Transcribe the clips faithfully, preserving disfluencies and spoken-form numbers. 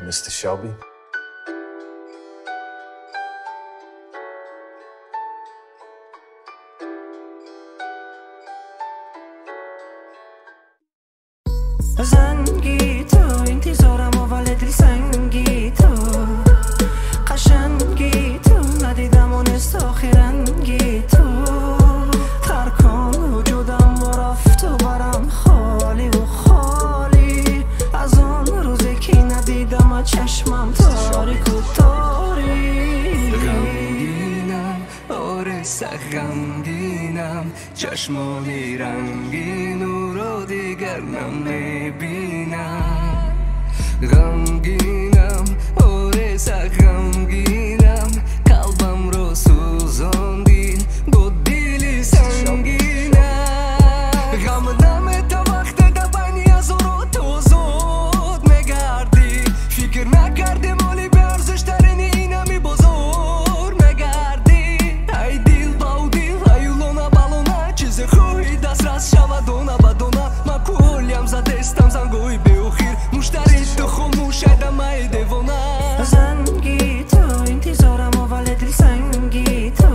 Mister Shelby. زنگی تو انتظارم و ولی دل سنگی تو قشنگی تو ندیدم و نست آخرنگی تو ترکان وجودم و رفت و برم خالی و خالی از آن روزی که ندیدم و چشمم تاریک و تاریک غمگینم آره غمگینم چشمانی رنگین و رو دیگر نمیبینم غمگینم آره غمگینم قلبم رو سوزاندین با دلی سنگینم غمنم تا وقت دبنی از رو تو زود مگردی فکر نکردی مالی به ارزش ترین اینمی بزرگ مگردی ای دل با دل ایولونا بالونا چیز خوی دست راست شود دونا با دونا ما کلیم زدستم زنگوی بیوخیر مشتری تو خموش ایدم ای دیوونا زنگی تو انتظارم و ولی دل سنگی تو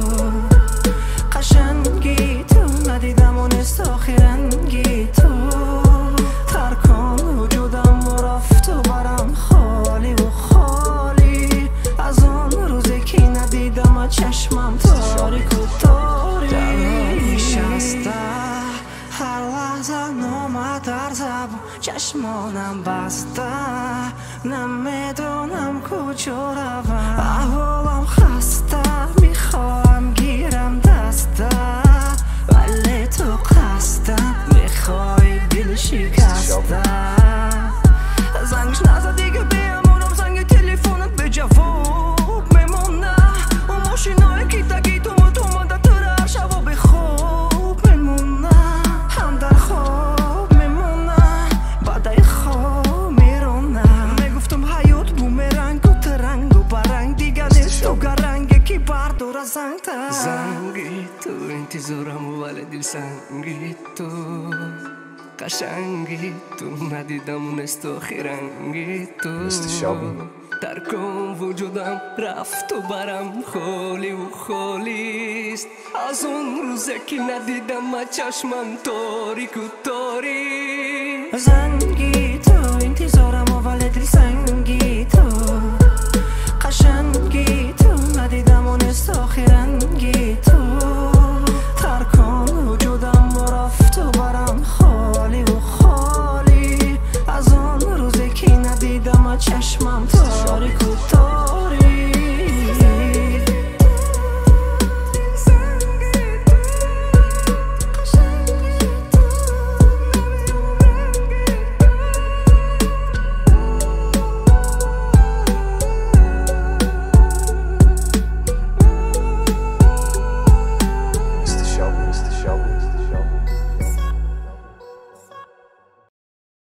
قشنگی تو ندیدم و نست آخرنگی تو ترکان وجودم و رفت و برم خالی و خالی از آن روزی که ندیدم و چشمم تاریک و تاریک نشسته هر لحظه نامه در زبان چشمانم بسته نمیدونم کجا روم احوالم خسته میخوام گیرم دسته ولی تو قصده میخوای دل شکسته زنگش نزد دیگه بیامونم زنگ تلفنت به جواب میمونه اون ماشینای کیتا گیتو تو مانده تو هر شبا به خواب میمونه هم در خواب میمونه بعدای خواب میرونه میگفتم حیات بومرنگ و ترنگ و برنگ دیگه نیست تو گرنگ کی بردار از زنگته زنگی تو انتظارم و ولی دل سنگی تو قشنگی تو ندیدم و نست آخرنگی تو Mister Shelby. ترکم وجودم رفت و برم خالی و خالیست از اون روزه که ندیدم و چشمم تاریک و تاریک زنگی تو انتظارم و ولی دل سنگی تو قشنگی تو ندیدم و نست آخرنگی تو ترکان وجودم و رفت و برم خالی و خالی از آن روزی که ندیدم و چشمم تاریک